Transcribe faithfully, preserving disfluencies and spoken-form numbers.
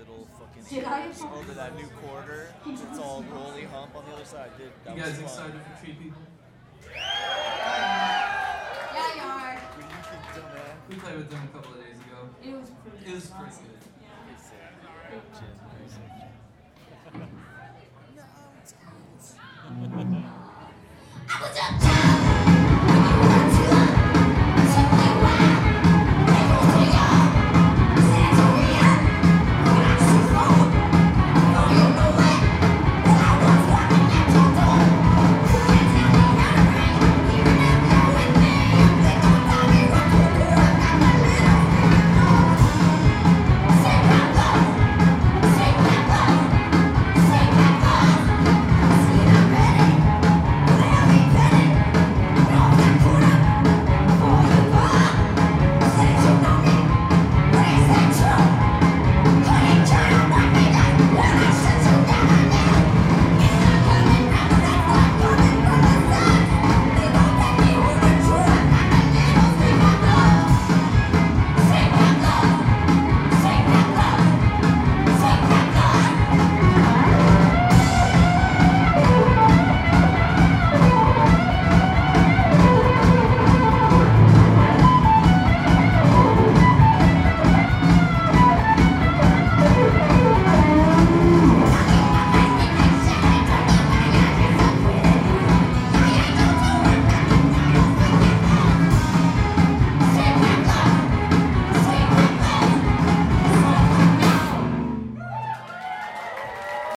middle fucking Did I? airs over that new quarter. It's all rolly hump on the other side, dude. That You was guys fun. excited for Tree People? Yeah, you are. When you can do that. We played with them a couple of days ago. It was pretty It was pretty good. It's sick. Jim, very sick. I was up